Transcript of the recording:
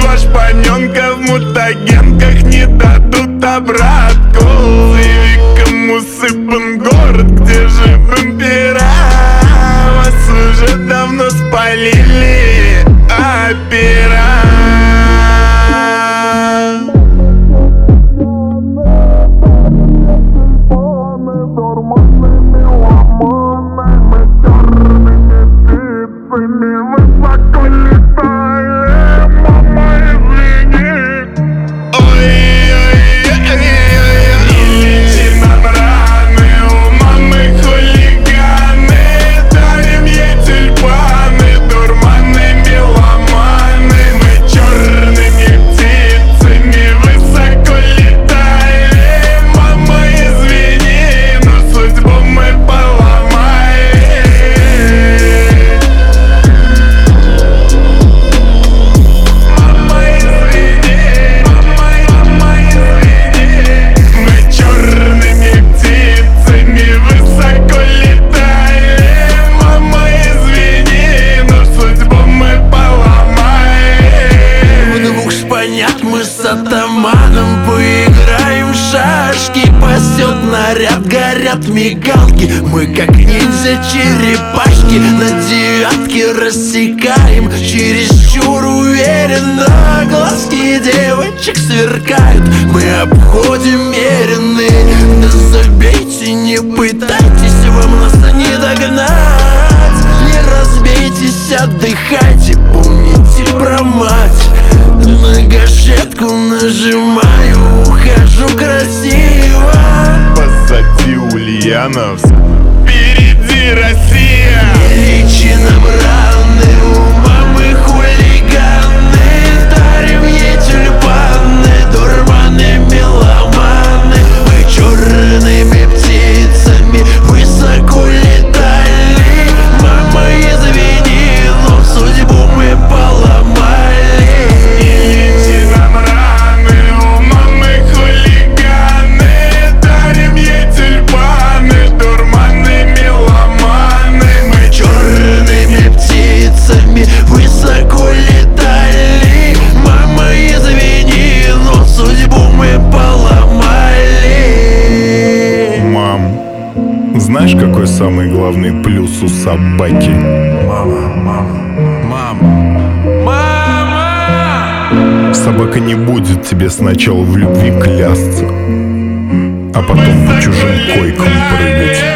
Два шпаненка в мутагенках не дадут обратку. Заявиком усыпан город, где живым пера. Вас уже давно спалили опера. Мы с атаманом поиграем в шашки. Пасет наряд, горят мигалки. Мы как ниндзя-черепашки на девятке рассекаем. Чересчур уверенно глазки девочек сверкают. Мы обходим меренные. Да забейте, не пытайтесь, вам нас не догнать. Не разбейтесь, отдыхайте, помните про мать. На гашетку нажимаю, ухожу красиво. Позади Ульяновск, впереди Россия. Не лечи нам раны, у мамы хулиганы. Дарим ей тюльпаны, дурманы, меломаны. Мы черными птицами высоко летали. Мама, извини, но судьбу мы поломали. Высоко летали. Мама, извини, но судьбу мы поломали. Мам, знаешь, какой самый главный плюс у собаки? Мама. Собака не будет тебе сначала в любви клясться, а потом по чужим койкам прыгать.